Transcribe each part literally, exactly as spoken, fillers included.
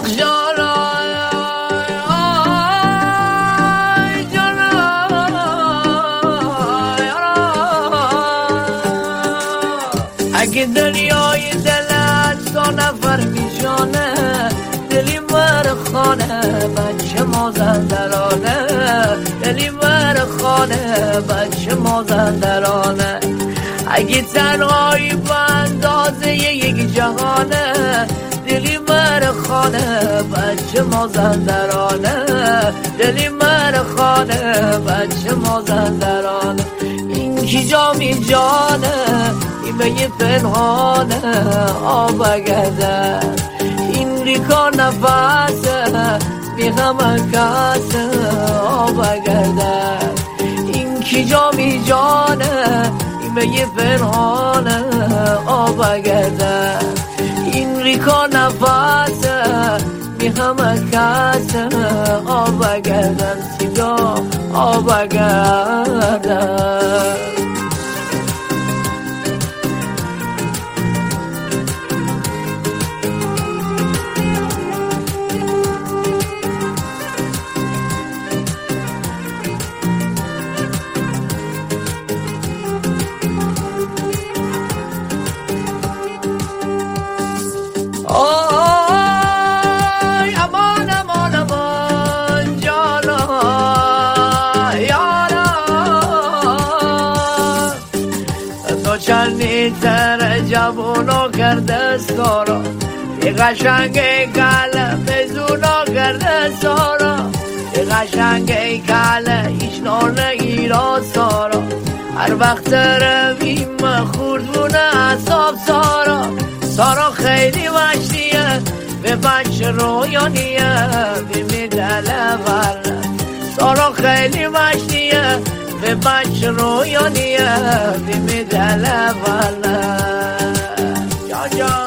بخشارا اگه دریای دلت دو نفر میشانه دلی بر خانه بچه مازندرانه دلی بر خانه بچه مازندرانه اگه تنهایی به اندازه یک جهانه دلی بر خانه بچه مازندرانه دلی بر خانه بچه مازندرانه این کی جامی جانه این به یه پنهانه آب گرده این ریکا نفسه میخم کسه آب گرده این کی جامی جانه این به یه پنهانه آب گرده این ریکا نفسه میخم کسه آب گردن سیدا آب گردن آی امان امان امان جانا یارا تو چندی تر جوونا کرده سارا یه قشنگه کله بزونا کرده سارا یه قشنگه کله ایشنانه ایرا سارا هر وقت رویم خوردونه اصاب سارا سارا خیلی وحشیه به بچه رویانیه بیمیدله ورنه سارا خیلی وحشیه به بچه رویانیه بیمیدله ورنه جا جا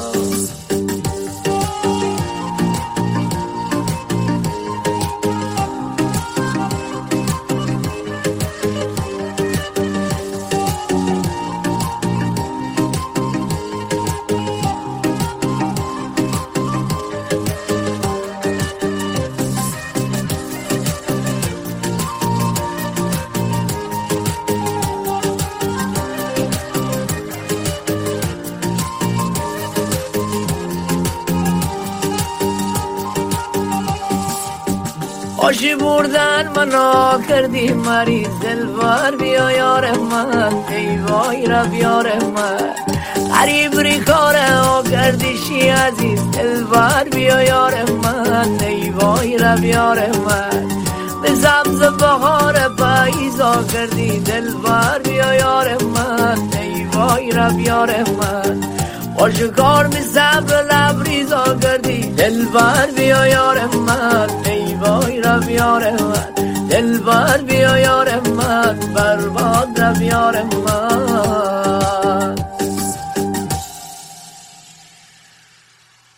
آشی بردن منا کردی مریض دلبر بیا یار من ای وای رب یار من غریب ریکاره ها کردیشی عزیز دلبر بیا یار من ای وای رب یار من به سبز بهار پاییزا کردی دلبر بیا یار من ای وای رب یار من آشکار می صبر لبریزا کردی دلبر بیا یار من ای وای رب یار من دلبر بیا یار